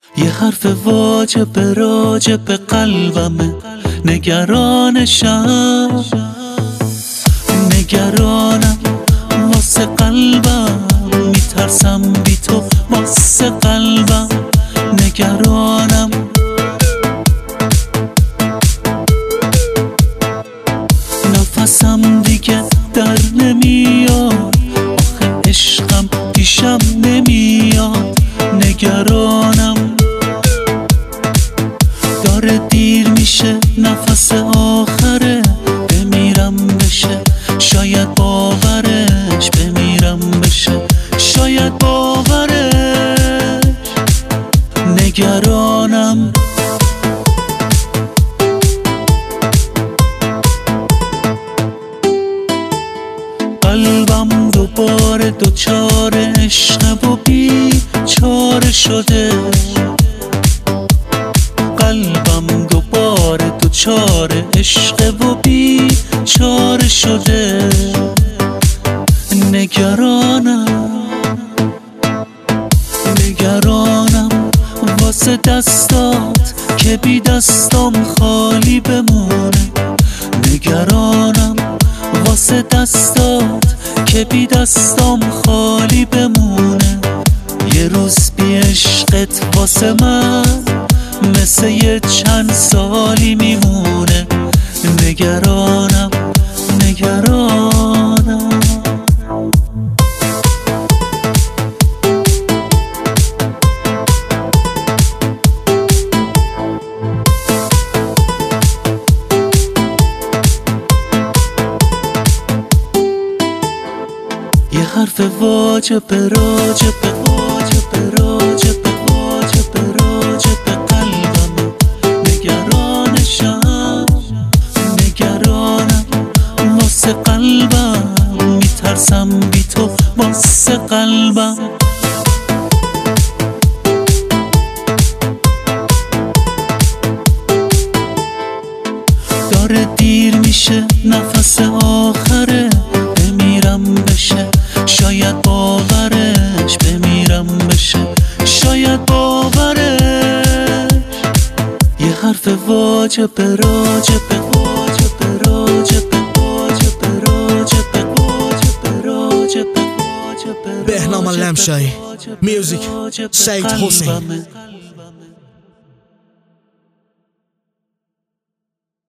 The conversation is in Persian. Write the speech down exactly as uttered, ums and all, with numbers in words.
یه حرف واجب راجب قلبمه، نگرانشم نگرانم واسه قلبم، میترسم بی تو واسه قلبم نگرانم. نفسم دیگه در نمیاد، آخه عشقم پیشم نمیاد نگرانم. داره دیر میشه نفس آخره، بمیرم بشه شاید باورش، بمیرم بشه شاید باورش نگرانم. قلبم دوباره دوچار عشق و بی چاره شده، قلبم دوباره دوچار عشق و بی چاره شده نگرانم نگرانم واسه دستات که بی دستام خالی بمونه، نگرانم واسه دستات که بی دستام خالی بمونه. یه روز بی عشقت واسه من مثل یه چند سالی میمونه نگرانم نگرانم. یه حرف واجب راجب واجب راجب واجب راجب قلبم، نگرانشم نگرانم واسه قلبم، میترسم بی تو واسه قلبم. داره دیر میشه نفس آخره، بمیرم بشه شاید باورش، بمیرم بشه شاید باورش. یه حرف واجب راجب واجب راجب واجب راجب واجب راجب واجب بهنام لمشایی میوزیک سعید حسین.